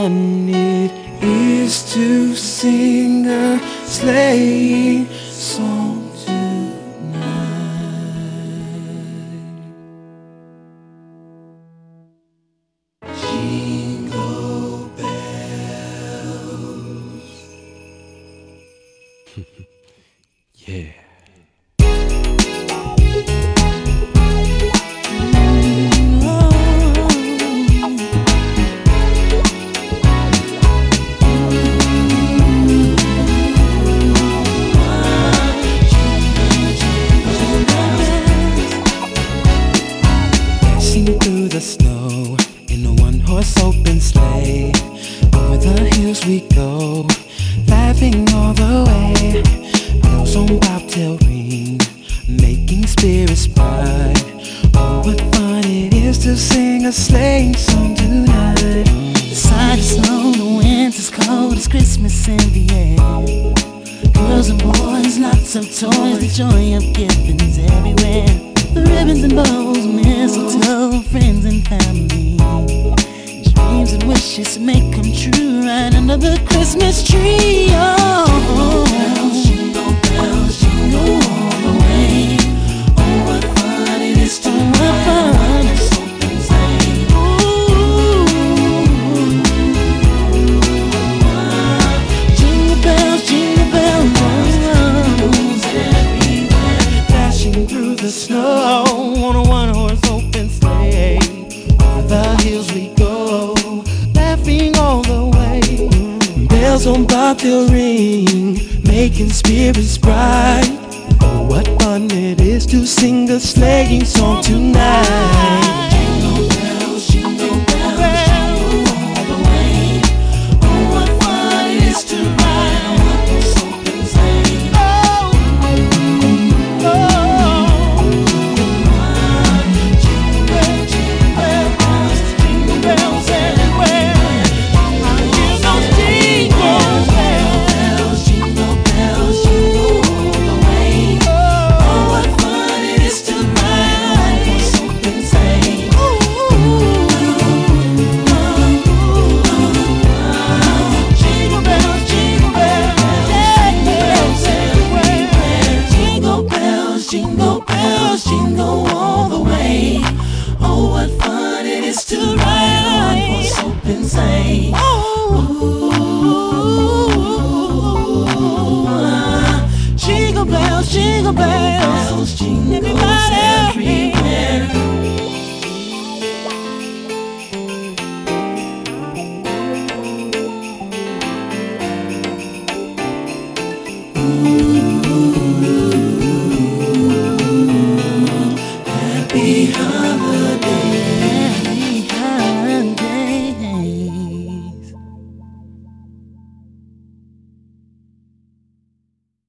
fun it is to sing a sleighing song tonight. Jingle bells. Yeah. Through the snow in a one-horse open sleigh, over the hills we go, laughing all the way. Bells on bobtail ring, making spirits bright. Oh, what fun it is to sing a sleighing song tonight. The side is slow, the winter's cold, it's Christmas in the air. Girls and boys, lots of toys, the joy of giving's everywhere. The ribbons and bows, mistletoe, friends and family. Dreams and wishes make come true right under the Christmas tree. Oh, jingle bells, jingle all the way. Oh, what fun it is to ride a open sleigh. Jingle bells, everywhere, Dashing through the snow on a one-horse open sleigh. Over the hills we go, laughing all the way. Bells on bobtail ring, making spirits bright. Oh, what fun it is to sing a sleighing song tonight.